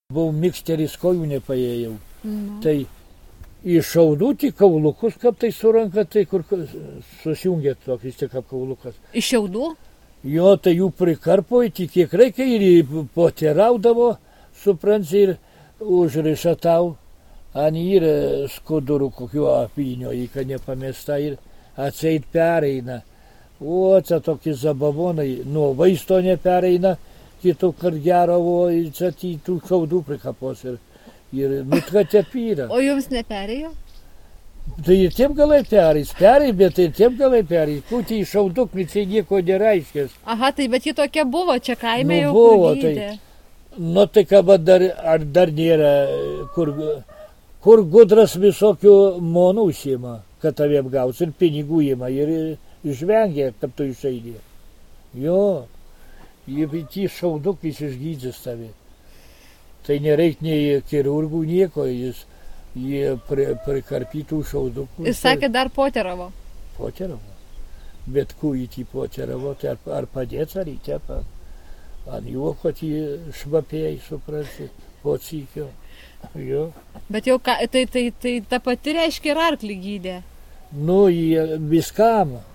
Buvau miksteris kojų nepaėjau. Tai iš šiaudų tik kaulukus, kaip tai suranka, tai kur susijungia tokius tik kaip kaulukas. Iš šiaudų? Jo, tai jų prikarpoji tik kiek reikia ir poteraudavo, supranti, ir užriša tau. Ani ir skudurų kokių apynio, į ką nepamesta ir atseit pereina. O, čia tokie zabavonai, nuo vaisto nepereina. Kitų kart geravo, čia tų šiaudų prikapos ir nutkatė pyrą. O jums neperėjo? Tai ir tiem galai perės, bet ir tiem galai perės. Kūtį į šauduklį, čia nieko nereiškės. Aha, tai bet ji tokia buvo, čia kaime jau buvo, kur gydė. Tai ką, ar dar nėra, kur gudras visokių monų užsima, kad tave apgaus ir pinigų ima ir žvengia, kad tu išeidė. Jo. Jie šaudukais išgydys tave. Tai nereik nei chirurgų nieko, jie prikarpytų šaudukų. Jis sakė, dar poteravo. Poteravo. Bet kūjį poteravo, tai ar padėts, ar įtepa. Ant juoko jie švapėjai, suprasi, po cykio. Jo. Bet jau tai ta pati reiškia ir arklį gydė. Nu, jie viskam.